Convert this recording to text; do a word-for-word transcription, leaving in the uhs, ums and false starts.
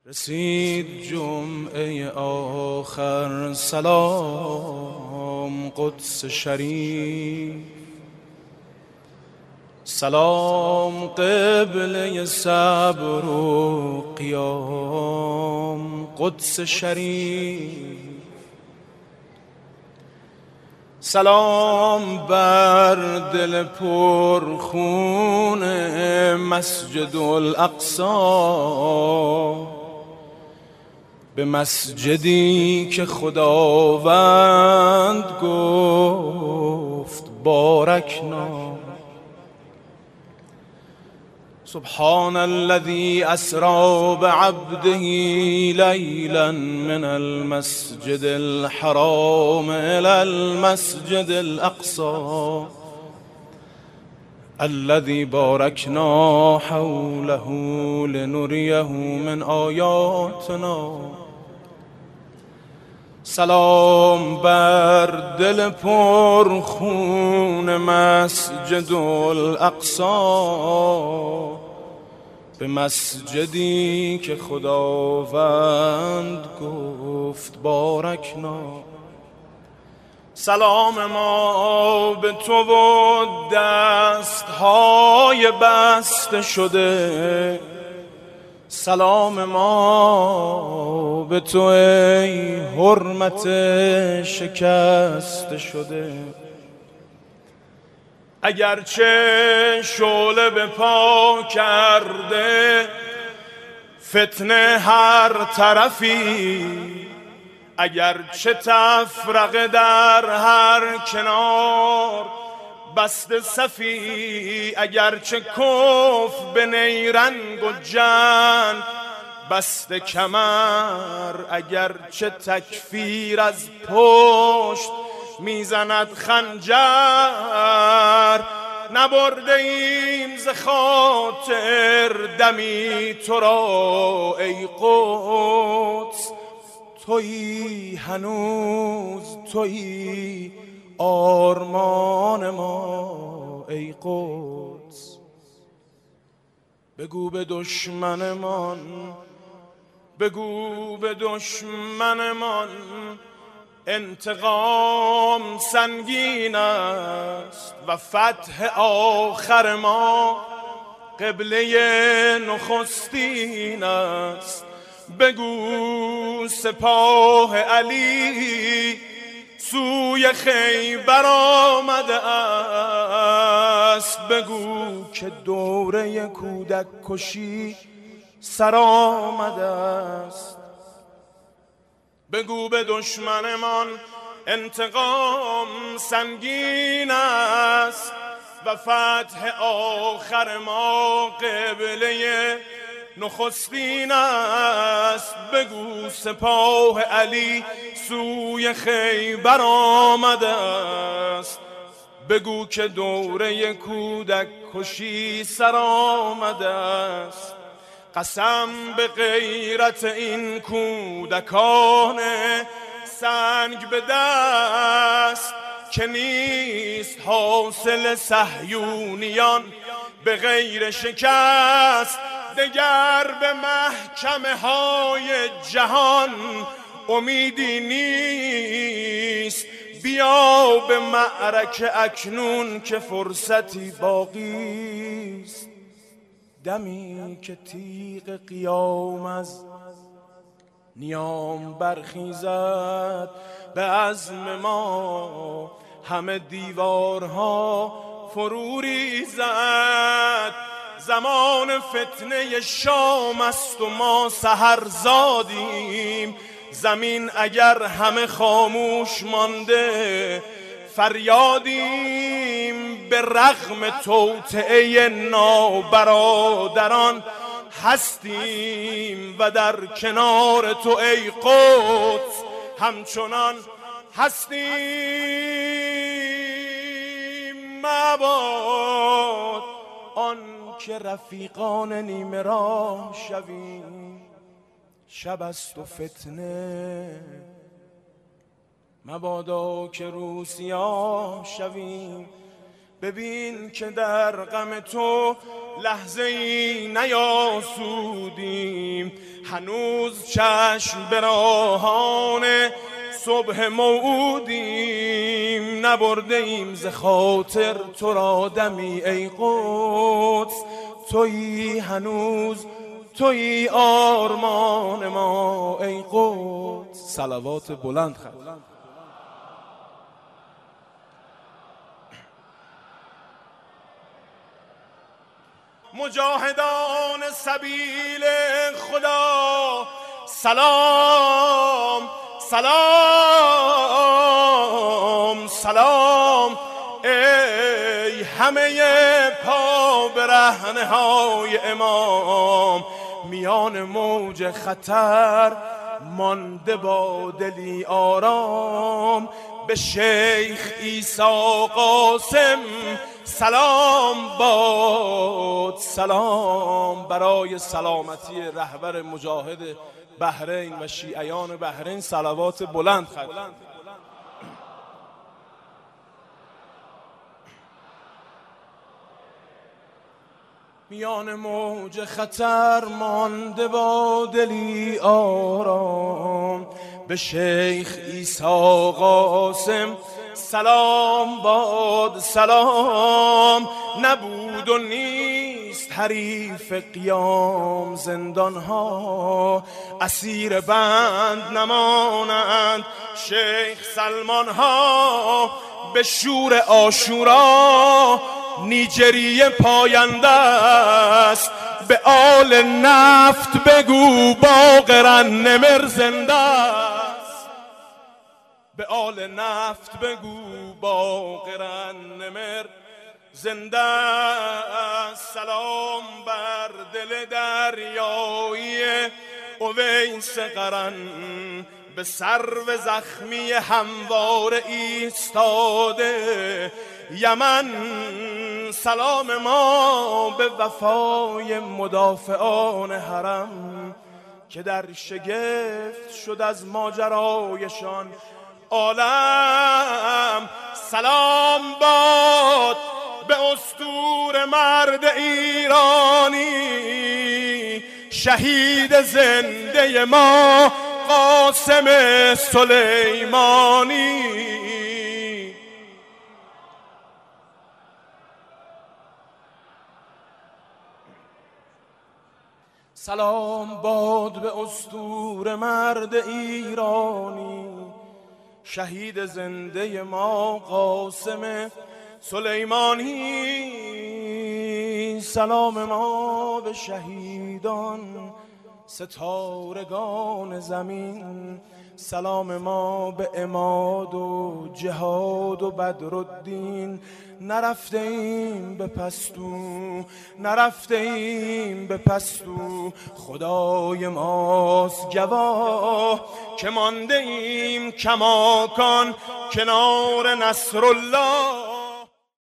رسید جمعه آخر، سلام قدس شریف، سلام قبله صبر و قیام قدس شریف، سلام بر دل پر خون مسجد الاقصی، به مسجدی که خداوند گفت بارکنا. سبحان الذي اسرى بعبده ليلا من المسجد الحرام الى المسجد الاقصى الذي باركنا حوله لنريه من آياتنا. سلام بر دل پر خون مسجد الاقصی، به مسجدی که خداوند گفت بارکنا. سلام ما به تو و دستهای بسته شده، سلام ما به تو ای حرمت شکسته شده. اگرچه شعله به پا کرده فتنه هر طرفی، اگرچه تفرقه در هر کنار بسته صفی، اگرچه کفر به نیرنگ و جنگ بسته کمر، اگرچه تکفیر از پشت میزند خنجر، نبرده ایم ز خاطر دمی تو را ای قدس. تویی هنوز تویی آرمان ما ای قدس. بگو به دشمنمان، بگو به دشمنمان انتقام سنگین است و فتح آخر ما قبله نخستین است. بگو سپاه علی سوی خیبر آمده است، بگو که دوره کودک کشی سر آمده است. بگو به دشمنمان انتقام سنگین است و فتح آخر ما قبله نخستین است. بگو سپاه علی سوی خیبر آمده است، بگو که دوره کودک کشی سر آمده است. قسم به غیرت این کودکان سنگ به دست که نیست حاصل صهیونیان به غیر شکست. دگر به محکمه های جهان امیدی نیست، بیا به معرکه اکنون که فرصتی باقی است. دمی که تیغ قیام از نیام برخیزد به عزم ما، همه دیوارها فرو ریزد. زمان فتنه شام است و ما سحرزادیم، زمین اگر همه خاموش مانده فریادیم. به رغم توطئه نابرادران هستیم و در کنار تو ای قدس همچنان هستیم. مباد آن که رفیقان نیمه راه شویم، شب است و فتنه. مبادا که روسیاه شویم، ببین که در غم تو لحظه ای نیاسودیم، هنوز چشم به راهان صبح موعودیم. نبرده ایم ز خاطر تو را دمی ای قدس، تویی هنوز تویی آرمان ما ای قدس. صلوات بلند خواهد. مجاهدان سبیل خدا سلام سلام سلام، ای همه پا برهنه های امام. میان موج خطر مانده با دلی آرام، به شیخ عیسی قاسم سلام باد. سلام برای سلامتی رهبر مجاهد بحرین و شیعیان بحرین. صلوات بلند خواهد. میان موج خطر مانده با دلی آرام، به شیخ عیسی قاسم سلام باد. سلام نبود و نیست حریف قیام، زندانها اسیر بند نمانند. شیخ سلمان ها به شور عاشورا نیجریه پاینده است. به آل نفت بگو باقرا نمر زنده است. به آل نفت بگو باقرا نمر زنده است. سلام بر دل دریایی اویس قرن، به سرو زخمی هموار ایستاده یمن. سلام ما به وفای مدافعان حرم، که در شگفت شد از ماجرایشان عالم. سلام باد به اسطوره مرد ایرانی، شهید زنده ما قاسم سلیمانی. سلام باد به اسطوره مرد ایرانی، شهید زنده ما قاسم سلیمانی. سلام ما به شهیدان ستارگان زمین، سلام ما به عماد و جهاد و بدرالدین. نرفته ایم به پستو، نرفته ایم به پستو، خدای ماست گواه که مانده ایم کماکان کنار نصرالله.